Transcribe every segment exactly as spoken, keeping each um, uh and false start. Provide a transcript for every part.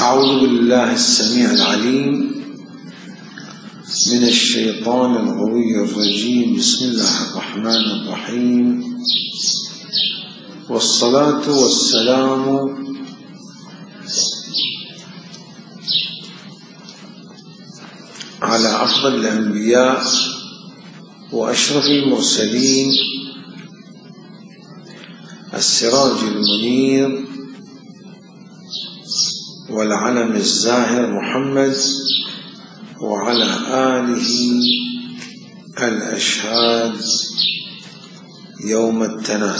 أعوذ بالله السميع العليم من الشيطان الغوي الرجيم. بسم الله الرحمن الرحيم، والصلاة والسلام على أفضل الأنبياء وأشرف المرسلين، السراج المنير والعلم الزاهر محمد، وعلى آله الأشهاد يوم التناد.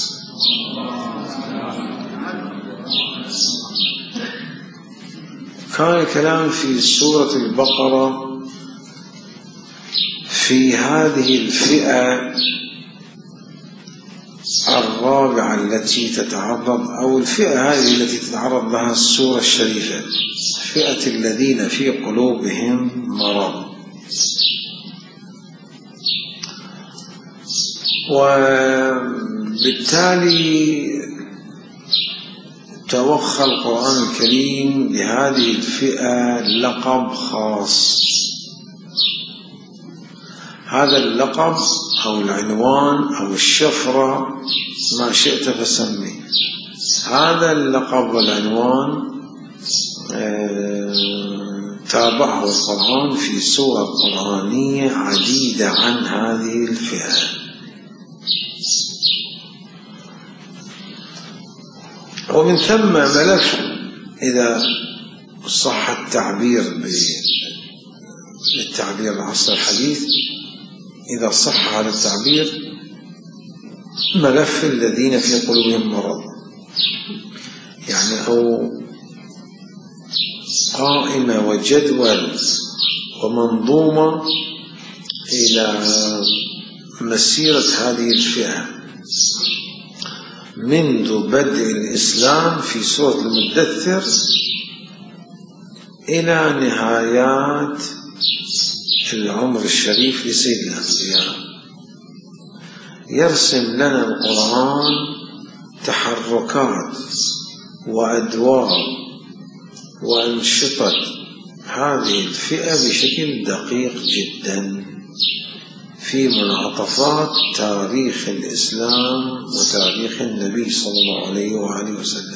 كان الكلام في سورة البقرة في هذه الفئة الرابعة التي تتعرض أو الفئة هذه التي تتعرض لها السورة الشريفة، فئة الذين في قلوبهم مرض. وبالتالي توخى القرآن الكريم لهذه الفئة لقب خاص. هذا اللقب أو العنوان أو الشفرة ما شئت فسميه، هذا اللقب والعنوان تابعه القرآن في سور قرآنية عديدة عن هذه الفئة. ومن ثم ملف، إذا صح التعبير بالتعبير العصر الحديث، إذا صح هذا التعبير، ملف الذين في قلوبهم مرض، يعني أو قائمة وجدول ومنظومة إلى مسيرة هذه الفئة منذ بدء الإسلام في سورة المدثر إلى نهايات العمر الشريف لسيد الأنبياء. يرسم لنا القرآن تحركات وأدوار وأنشطة هذه الفئة بشكل دقيق جدا في منعطفات تاريخ الإسلام وتاريخ النبي صلى الله عليه وآله وسلم.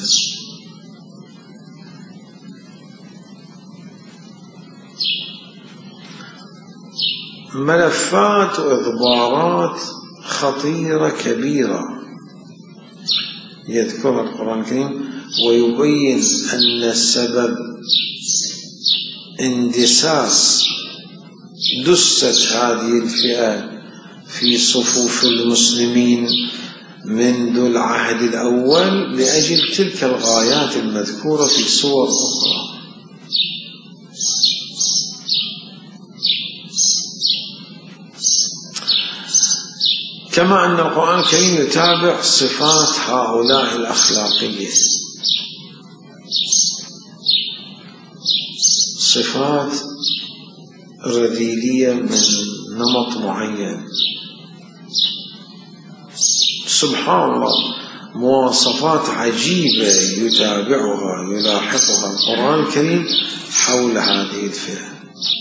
ملفات وإضبارات خطيرة كبيرة يذكرها القرآن الكريم، ويبين أن سبب اندساس دست هذه الفئة في صفوف المسلمين منذ العهد الأول لأجل تلك الغايات المذكورة في سور أخرى. كما أن القرآن الكريم يتابع صفات هؤلاء الأخلاقية، صفات رذيلية من نمط معين. سبحان الله، مواصفات عجيبة يتابعها يلاحقها القرآن الكريم حول هذه الفئة.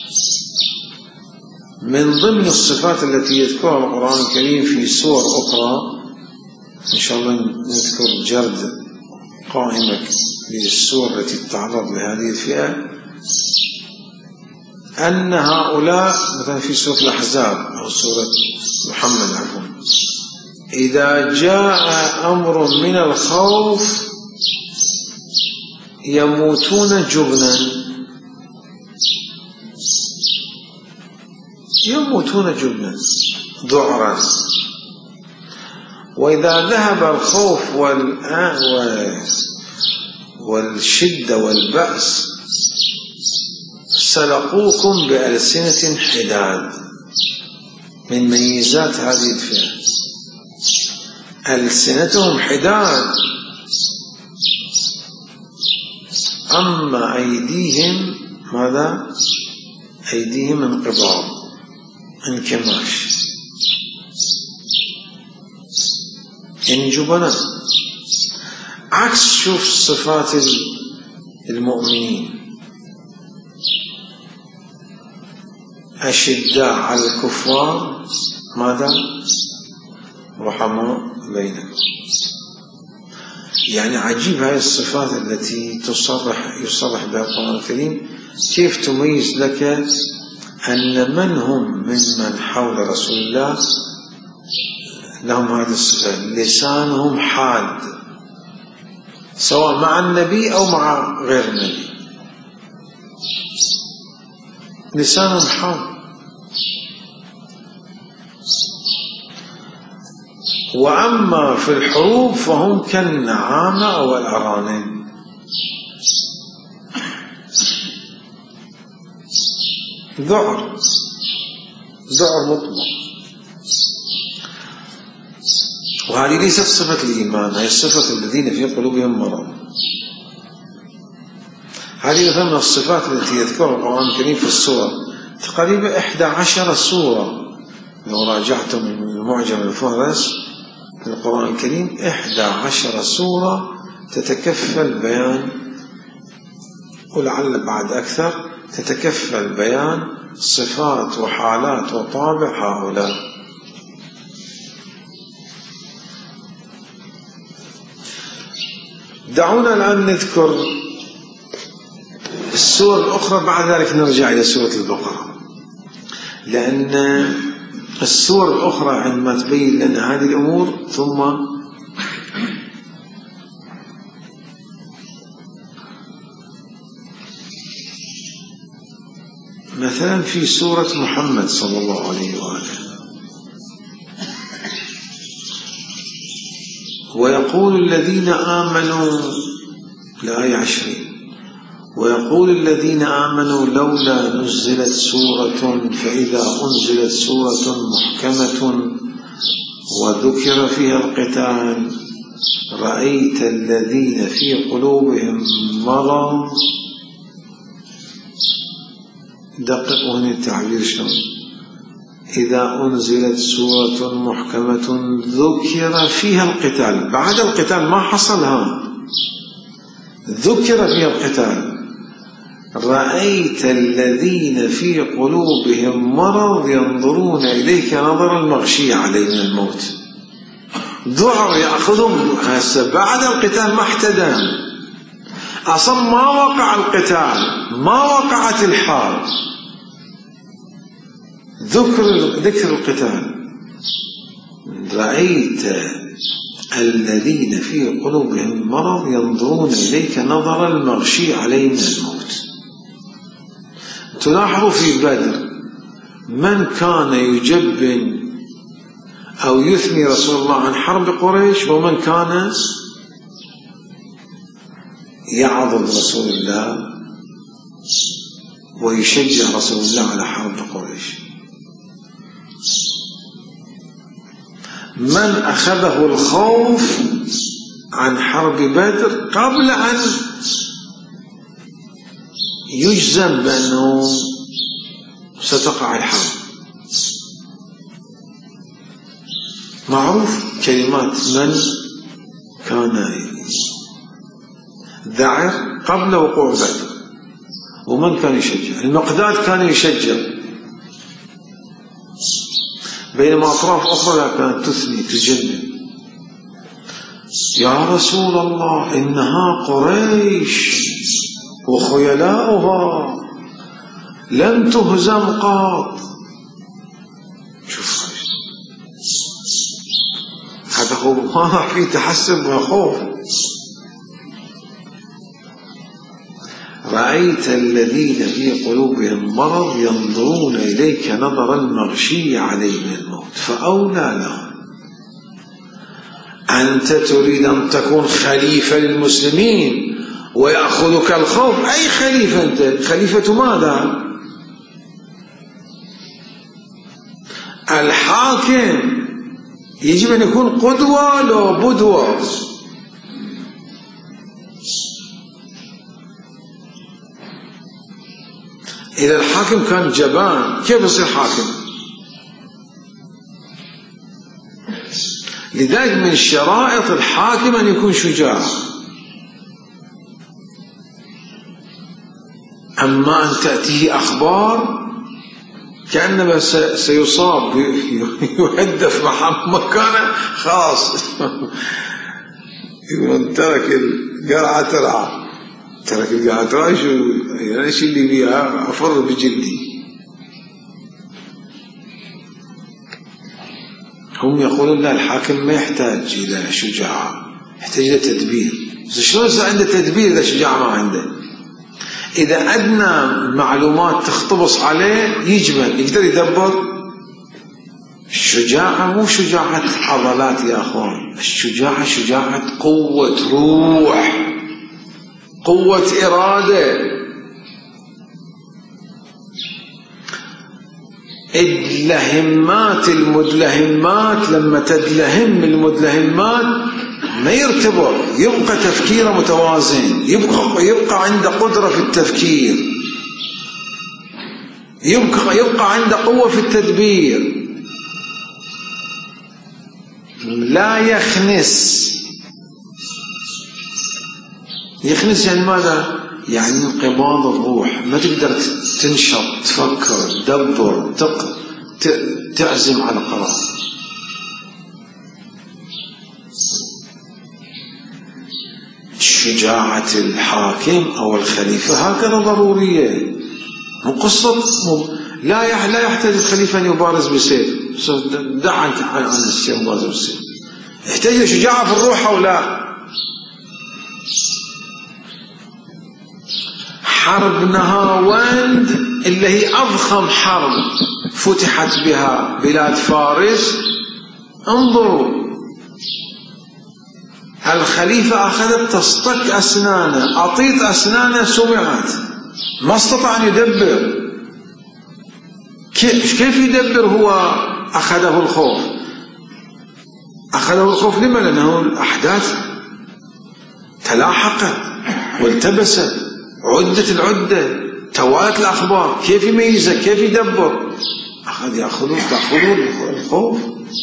من ضمن الصفات التي يذكرها القرآن الكريم في سور أخرى، إن شاء الله نذكر جرد قائمة للسور التي تتعرض لهذه الفئة، أن هؤلاء مثلا في سورة الأحزاب أو سورة محمد عفوا، إذا جاء أمر من الخوف يموتون جبنا، يموتون جبنا ذعرا. وإذا ذهب الخوف والشدة والبأس سلقوكم بألسنة حداد. من ميزات هذه الفئة ألسنتهم حداد، أما أيديهم ماذا؟ أيديهم انقباض، انكماش، إن جبنا. عكس شوف صفات المؤمنين أشداء على الكفار ماذا؟ رحماء بينهم. يعني عجيب هذه الصفات التي تصرح يصرح بها القرآن الكريم. كيف تميز لك أن من هم ممن حول رسول الله لهم هذه الصفات؟ لسانهم حاد سواء مع النبي أو مع غير النبي، لسانهم حاد. وأما في الحروب فهم كالنعامة أو الأرانب. ذعر ذعر مطلق. وهذه ليست صفة الإيمان، هي صفة الذين في قلوبهم مرض. هذه مثلا من الصفات التي يذكرها القرآن الكريم في السورة، تقريبا إحدى عشر سورة. لو راجعتم المعجم الفهرس في القرآن الكريم إحدى عشر سورة تتكفل بيان، ولعل بعد أكثر، تتكفل بيان صفات وحالات وطابع هؤلاء. دعونا الآن نذكر السور الأخرى، بعد ذلك نرجع إلى سورة البقرة، لأن السور الأخرى عندما تبين لنا هذه الأمور. ثم مثلا في سورة محمد صلى الله عليه وآله، ويقول الذين آمنوا، الآية عشرين، ويقول الذين آمنوا لولا نزلت سورة، فإذا أنزلت سورة محكمة وذكر فيها القتال رأيت الذين في قلوبهم مرض. دققوا هنا التعبير شلون، إذا أنزلت سورة محكمة ذكر فيها القتال، بعد القتال ما حصل هذا، ذكر فيها القتال رأيت الذين في قلوبهم مرض ينظرون إليك نظر المغشي عليه من الموت. ذعر يأخذهم هسه بعد القتال ما احتدم، أصلا ما وقع القتال، ما وقعت الحرب، ذكر ذكر القتال. رأيت الذين في قلوبهم مرض ينظرون إليك نظر المغشي عليه من الموت. تلاحظوا في بدر من كان يجبن أو يثني رسول الله عن حرب قريش، ومن كان يعظم رسول الله ويشجع رسول الله على حرب قريش. من أخذه الخوف عن حرب بدر قبل أن يجزم بأنه ستقع الحرب. معروف كلمات من كان ذعر قبل وقوع بدر، ومن كان يشجع. المقداد كان يشجع، بينما أطراف أخرى كانت تثني تجنن. يا رسول الله إنها قريش وخيلاؤها لم تهزم قط. شوف هذا خوف، ما في تحسب وخوف. رأيت الذين في قلوبهم مرض ينظرون إليك نظر المغشي عليه من الموت فأولى لهم. أنت تريد أن تكون خليفة للمسلمين ويأخذك الخوف. أي خليفة أنت؟ خليفة ماذا؟ الحاكم يجب أن يكون قدوة لو بدوة. إذا الحاكم كان جبان كيف يصير حاكم؟ لذلك من شرائط الحاكم أن يكون شجاع. أما أن تأتيه أخبار كأنما سيصاب يهدف مكانه خلاص يقولون ترك القرعة ترعى، ترك القرعة ترعى شو يعني ايش اللي بيها؟ أفر بجلدي. هم يقولون لا، الحاكم ما يحتاج إلى شجاعة، يحتاج إلى تدبير. شلون يصير عنده تدبير إذا شجاعة ما عنده؟ إذا أدنى معلومات تختبص عليه يجمل، يقدر يدبر. الشجاعة مو شجاعة عضلات يا أخوان، الشجاعة شجاعة قوة روح، قوة إرادة. اللهمات المدلهمات لما تدلهم المدلهمات ما يرتبط، يبقى تفكيره متوازن، يبقى يبقى عنده قدرة في التفكير، يبقى يبقى عنده قوة في التدبير، لا يخنس. يخنس يعني ماذا؟ يعني انقباض الروح، ما تقدر تنشط، تفكر، تدبر، تق... تعزم على قرار. شجاعة الحاكم أو الخليفة هكذا ضرورية. مو قصة لا يح... لا يحتاج الخليفة أن يبارز بسيف، دع عنك عن السيف، مبارز بالسيف. يحتاج شجاعة في الروح أو لا؟ حرب نهاوند اللي هي أضخم حرب فتحت بها بلاد فارس، انظروا الخليفة أخذت تصطك أسنانه، أطيط أسنانه سمعت، ما استطاع أن يدبر. كيف يدبر هو؟ أخذه الخوف. أخذه الخوف لما؟ لأنه الأحداث تلاحقت والتبست، عدة العدة، توالت الأخبار، كيف يميزها؟ كيف يدبر؟ أخذ يأخذه تأخذه الخوف.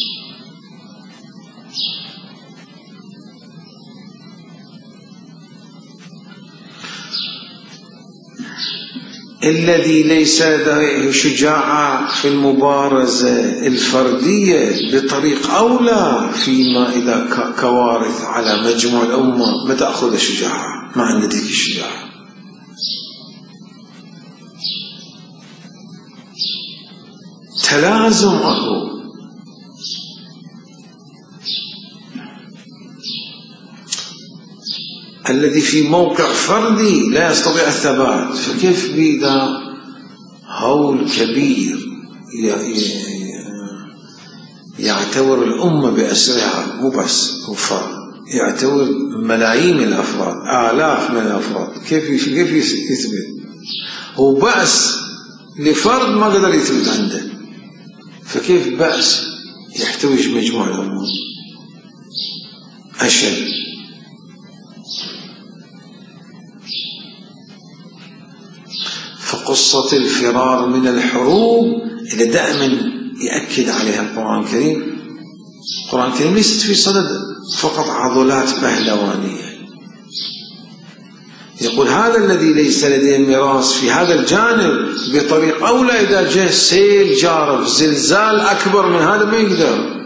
الذي ليس لديه شجاعة في المبارزة الفردية بطريق أولى فيما إذا كوارث على مجموع الأمة ما تأخذ شجاعة، ما عندك الشجاعة. تلازم أخو. الذي في موقع فردي لا يستطيع الثبات، فكيف بإذا هول كبير يعتبر الأمة بأسرها، مو بس فرد، يعتبر ملايين من الأفراد، آلاف من الأفراد، كيف كيف يثبت؟ هو بأس لفرد ما قدر يثبت عنده، فكيف بأس يحتوي مجموعة الأمة؟ أشد. فقصة الفرار من الحروب اللي دائما يأكد عليها القرآن الكريم، القرآن الكريم ليست في صدد فقط عضلات بهلوانية. يقول هذا الذي ليس لديه ميراث في هذا الجانب بطريق أولى، إذا جاء سيل جارف، زلزال أكبر من هذا ما يقدر،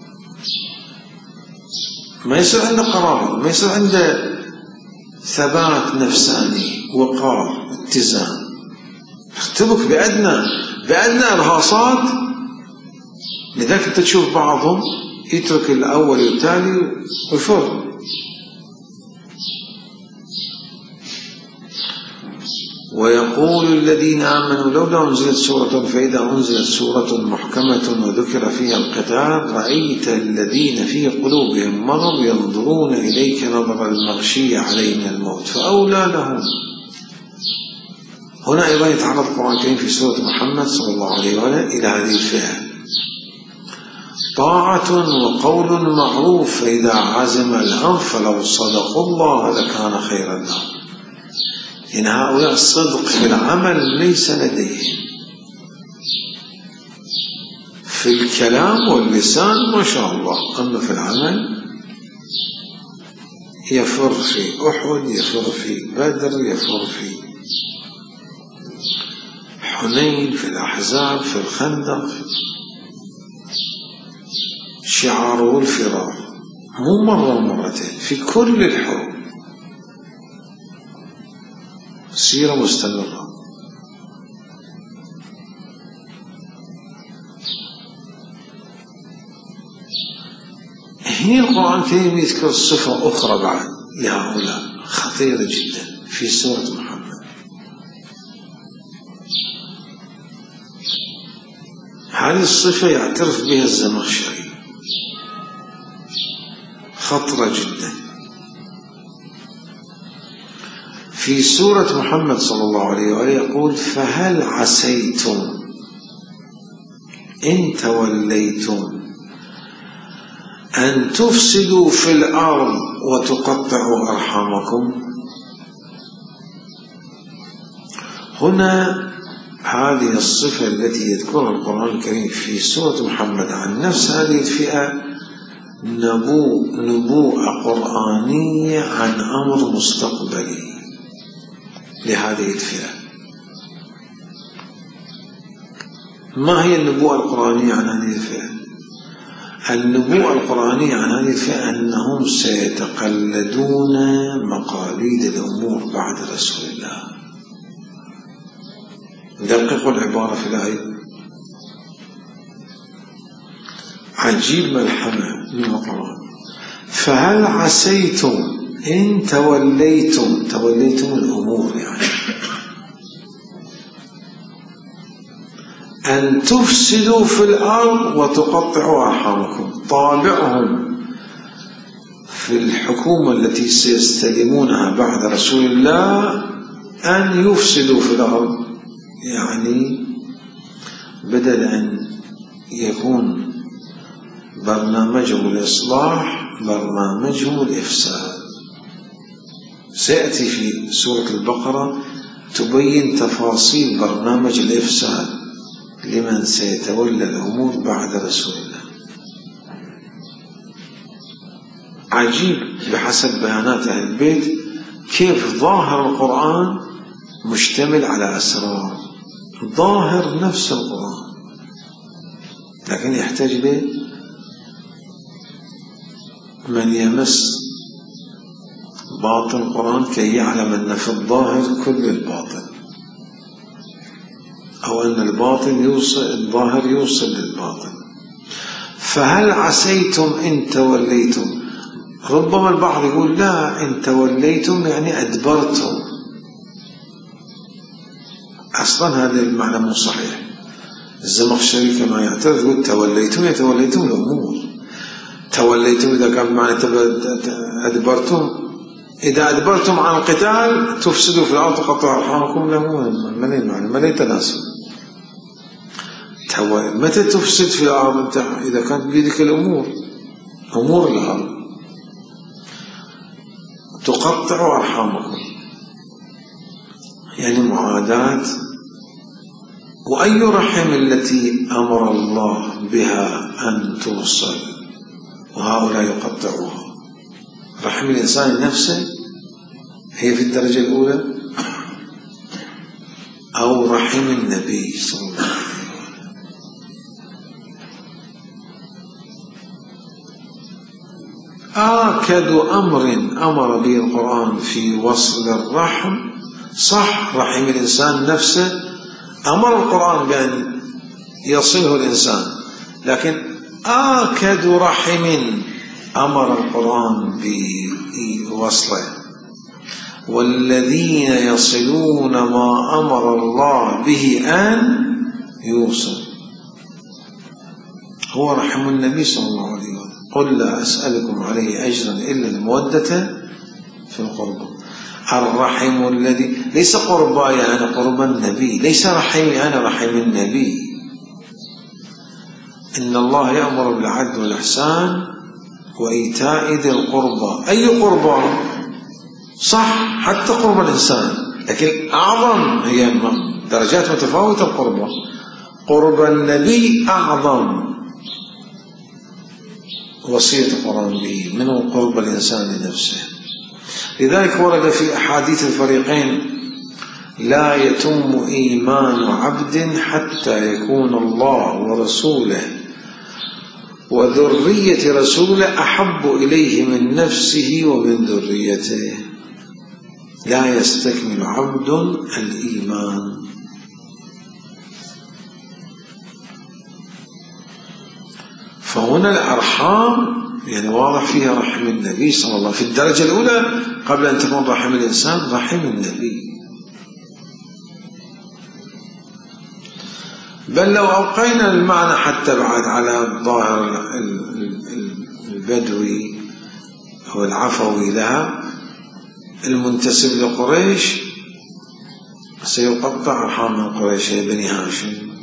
ما يصير عنده قرار، ما يصير عنده ثبات نفساني، وقار، اتزان. اختبك بأدنى بأدنى إرهاصات. لذلك أنت تشوف بعضهم يترك الأول والتالي ويفر. ويقول الذين آمنوا لولا أنزلت سورة، فإذا أنزلت سورة محكمة وذكر فيها القتال رأيت الذين في قلوبهم مرض ينظرون إليك نظر المغشي عليه من الموت فأولى لهم. هنا أيضا يتعرض القرآن الكريم في سورة محمد صلى الله عليه وسلم إلى هذه الفئة: طاعة وقول معروف فإذا عزم الأمر فلو صدقوا الله لكان خيرا لهم. إن هؤلاء الصدق في العمل ليس لديهم، في الكلام واللسان ما شاء الله، أما في العمل يفر في أحد، يفر في بدر، يفر في حنين، في الأحزاب، في الخندق، شعاره الفرار، مو مرة ومرتين، في كل الحروب، سيرة مستمرة. هنا القرآن الكريم يذكر صفة أخرى بعد لهؤلاء خطيرة جدا في سورة محمد. هذه الصفة يعترف بها الزمخشري، خطرة جدا. في سورة محمد صلى الله عليه وآله يقول: فهل عسيتم إن توليتم أن تفسدوا في الأرض وتقطعوا أرحامكم. هنا هذه الصفة التي يذكرها القرآن الكريم في سورة محمد عن نفس هذه الفئة نبوء نبوءة قرآنية عن أمر مستقبلي لهذه الفئة. ما هي النبوءة القرآنية عن هذه الفئة؟ النبوءة القرآنية عن هذه الفئة أنهم سيتقلدون مقاليد الأمور بعد رسول الله. دققوا العبارة في الآية، عجيب ملحمة من القرآن. فهل عسيتم إن توليتم، توليتم الأمور يعني، أن تفسدوا في الأرض وتقطعوا أرحامكم. طابعهم في الحكومة التي سيستلمونها بعد رسول الله أن يفسدوا في الأرض، يعني بدل أن يكون برنامجهم الإصلاح برنامجهم الإفساد. سيأتي في سورة البقرة تبين تفاصيل برنامج الإفساد لمن سيتولى الأمور بعد رسول الله. عجيب بحسب بيانات أهل البيت كيف ظاهر القرآن مشتمل على أسرار، ظاهر نفس القرآن، لكن يحتاج له من يمس باطن القرآن كي يعلم أن في الظاهر كل الباطن، أو أن الباطن يوصل الظاهر يوصل للباطن. فهل عسيتم إن توليتم. ربما البعض يقول لا، إن توليتم يعني أدبرتم. أصلا هذا المعنى مو صحيح. الزمخشري كما يعترف يقول توليتم يتوليتم الأمور. توليتم إذا كان معنى أدبرتم، إذا أدبرتم عن القتال تفسدوا في الأرض وتقطعوا أرحامكم، لا مو ما لي معنى، ما لي تناسب. متى تفسد في الأرض أنت؟ إذا كانت بيدك الأمور، أمور الأرض. تقطعوا أرحامكم يعني معاداة. وأي رحم التي أمر الله بها أن توصل وهؤلاء يقطعوها؟ رحم الإنسان نفسه هي في الدرجة الأولى، أو رحم النبي صلى الله عليه وسلم. آكد أمر أمر به القرآن في وصل الرحم، صح، رحم الإنسان نفسه أمر القرآن بأن يصله الإنسان، لكن آكد رحم أمر القرآن بوصله. والذين يصلون ما أمر الله به أن يوصل هو رحم النبي صلى الله عليه وسلم. قل لا أسألكم عليه أجرا إلا المودة في القربى. الرحم الذي ليس قرباي أنا قرب النبي، ليس رحمي أنا رحم النبي. إن الله يأمر بالعدل والإحسان وإيتاء ذي القربى. أي قربى؟ صح، حتى قرب الإنسان، لكن أعظم هي درجات متفاوتة. القربى قرب النبي أعظم وصية القرآن به من قرب الإنسان لنفسه. لذلك ورد في أحاديث الفريقين لا يتم إيمان عبد حتى يكون الله ورسوله وذرية رسوله أحب إليه من نفسه ومن ذريته. لا يستكمل عبد الإيمان. فهنا الأرحام يعني واضح فيها رحم النبي صلى الله عليه وسلم في الدرجة الأولى قبل أن تكون رحم الإنسان، رحم النبي. بل لو أبقينا المعنى حتى بعد على الظاهر البدوي أو العفوي لها المنتسب لقريش سيقطع أرحام من قريش بني هاشم.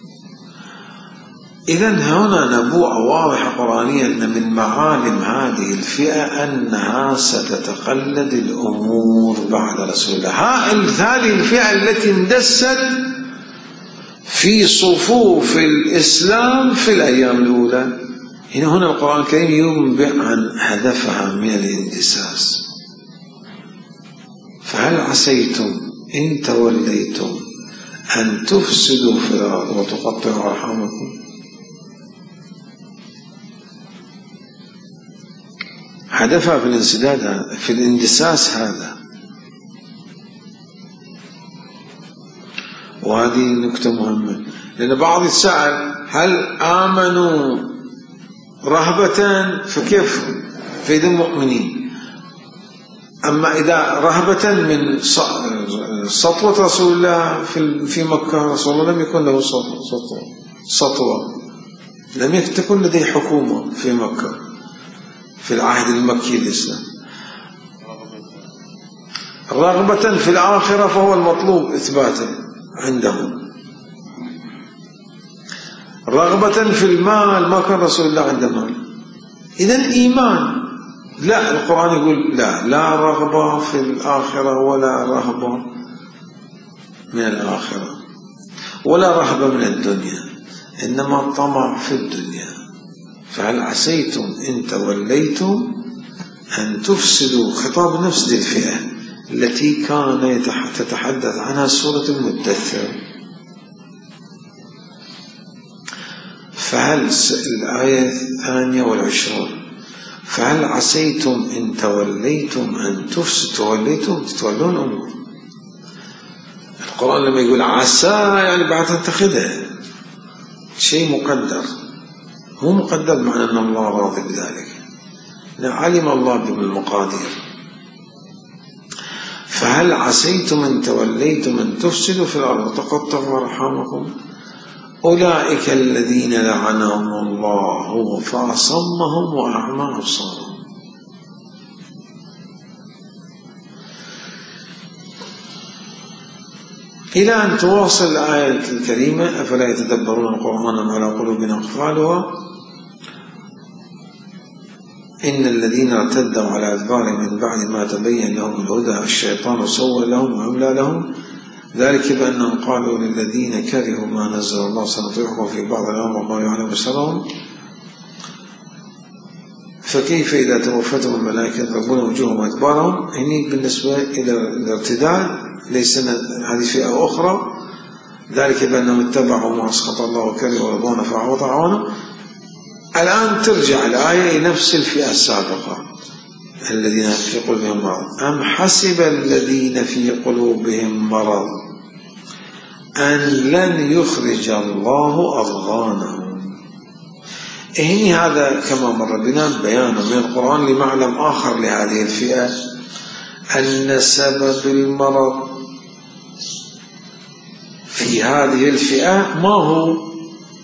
إذن هنا نبوءة واضحة قرآنية أن من معالم هذه الفئة أنها ستتقلد الأمور بعد رسول الله. هذه الفئة التي اندست في صفوف الإسلام في الأيام الأولى. هنا هنا القرآن الكريم ينبئ عن هدفها من الاندساس. فهل عسيتم إن توليتم أن تفسدوا في الأرض وتقطعوا أرحامكم؟ هدفها في الانسداد في الاندساس هذا. وهذه نكتة مهمة، لأن بعض يتساءل هل آمنوا رهبة فكيف فإذا مؤمنين؟ أما إذا رهبة من سطوة رسول الله في مكة، رسول الله لم يكن له سطوة، لم تكن لديه حكومة في مكة في العهد المكي الإسلام. رغبة في الآخرة فهو المطلوب إثباته عندهم. رغبة في المال ما كان رسول الله عنده مال. إذن إيمان لا، القرآن يقول لا لا رغبة في الآخرة ولا رهبة من الآخرة ولا رهبة من الدنيا، إنما طمع في الدنيا. فهل عسيتم إن توليتم أن تفسدوا، خطاب نفس الفئة التي كان تتحدث عنها سورة المدثر. فهل الآية الثانية والعشرون فهل عسيتم إن توليتم أن تفسدوا، توليتم تتولون أمور. القرآن لما يقول عسى يعني بعد تتخذها شيء مقدر، مو مقدر معنى أن الله راضي بذلك، علم الله بالمقادير. فهل عسيتم إن توليتم أن تفسدوا في الأرض وتقطعوا أرحامكم؟ أولئك الذين لعنهم الله فأصمهم وأعمى أبصارهم. إلى أن تواصل الآية الكريمة أفلا يتدبرون القرآن أم على قلوب أقفالها. إن الذين ارتدوا على أدبارهم من بعد ما تبين لهم الهدى الشيطان سول لهم وأملى لهم، ذلك بأنهم قالوا للذين كرهوا ما نزل الله سنطيعكم في بعض الأمر وما يعلم سرهم. فكيف إذا توفتهم الملائكة يضربون وجوههم وأدبارهم؟ هني بالنسبة إلى الارتداد ليس هذه فئة أخرى. ذلك بأنهم اتبعوا ما أسخط الله وكرهوا ورضوانه فأعوض طاعونه. الآن ترجع الآية إلى نفس الفئة السابقة الذين في قلوبهم مرض. أم حسب الذين في قلوبهم مرض أن لن يخرج الله أضغانهم. إهني هذا كما مر بنا بيان من القرآن لمعلم آخر لهذه الفئة، أن سبب المرض في هذه الفئة ما هو؟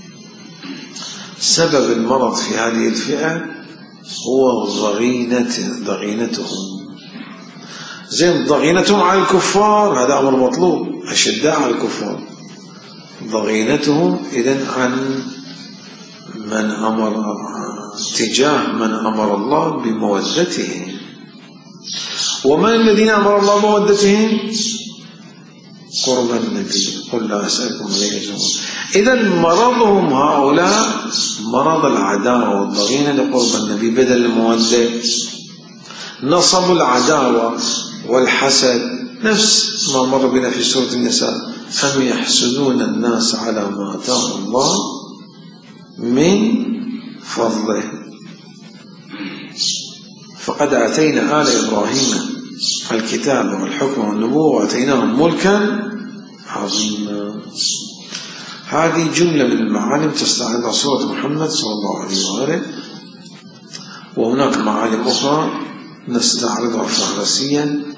سبب المرض في هذه الفئة هو ضغينة ضغينتهم. زين ضغينتهم على الكفار هذا أمر مطلوب، أشداء على الكفار. ضغينتهم إذن عن من أمر، تجاه من أمر الله بمودتهم. ومن الذين أمر الله بمودتهم؟ قرب النبي قل لا أسألكم عليه أجرا. إذن مرضهم هؤلاء مرض العداوة والضغينة لقرب النبي بدل المودة. نصب العداوة والحسد نفس ما مر بنا في سورة النساء: أم يحسدون الناس على ما آتاهم الله من فضله فقد آتينا آل إبراهيم الكتاب والحكم والنبوة وآتيناهم ملكا عظيما. هذه جملة من المعالم تستعرضها سورة محمد صلى الله عليه وآله، وهناك معالم أخرى نستعرضها فهرسيا